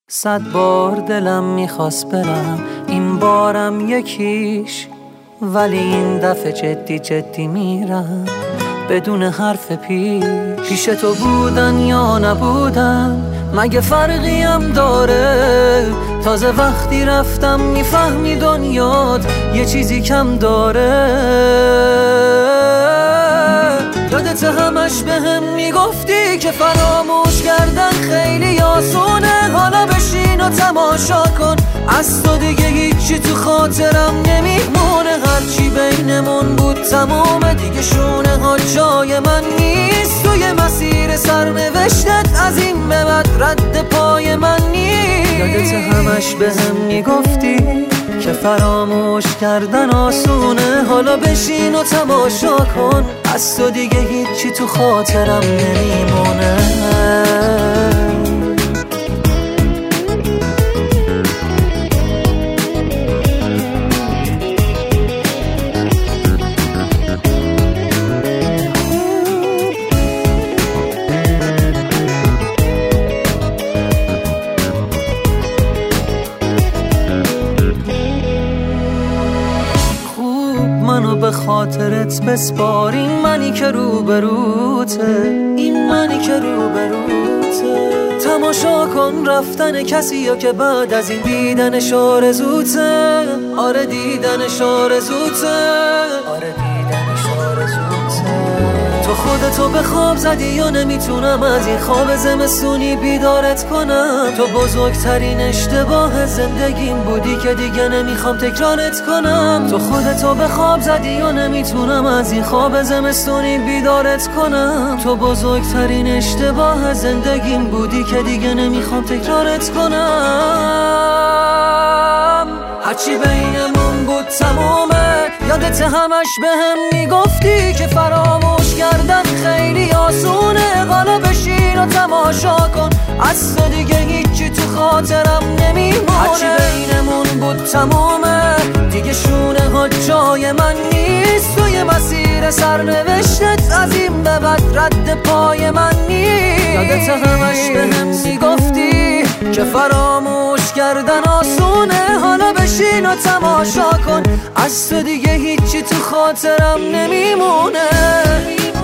100 بار دلم میخواست برم، این بارم یکیش، ولی این دفعه جدی جدی میرم بدون حرف پیش تو بودن یا نبودن مگه فرقی هم داره؟ تازه وقتی رفتم میفهمی دنیات یه چیزی کم داره. یادت همش بهم میگفتی که فراموش کردن خیلی آسونه، حالا بشین و تماشا کن، از تو دیگه هیچی تو خاطرم نمیمونه. هرچی بینمون بود تمومه دیگه، شونه ها جای من نیست، توی مسیر سرنوشتت از این به بعد رد پای من نیست. یادت همش بهم میگفتی که فراموش کردن آسونه، حالا بشین و تماشا کن، از تو دیگه هیچی تو خاطرم نمیمونه. منو به خاطرت بسپار، این منی که روبروته، این منی که روبروته. تماشا کن رفتن کسی یا که بعد از این دیدنش آرزوته، آره دیدنش آرزوته، آره دیدنش آرزوته. تو خودتو به خواب زدی یا نمیتونم از این خواب زمستونی بیدارت کنم. تو بزرگترین اشتباه زندگیم بودی که دیگه نمیخوام تکرارت کنم. تو خودتو به خواب زدی یا نمیتونم از این خواب زمستونی بیدارت کنم. تو بزرگترین اشتباه زندگیم بودی که دیگه نمیخوام تکرارت کنم. هرچی بینمون بود تمومه، یادت همش بهم میگفتی که فراموش کردن خیلی آسونه، حالا بشین و تماشا کن، از تو دیگه هیچی تو خاطرم نمیمونه. هرچی بینمون بود تمومه دیگه، شونه ها جای من نیست، توی مسیر سرنوشتت از این به بعد رد پای من نیست. یادت همش بهم میگفتی که فراموش کردن آسونه، حالا بشین و تماشا کن، از تو دیگه هیچی تو خاطرم نمیمونه.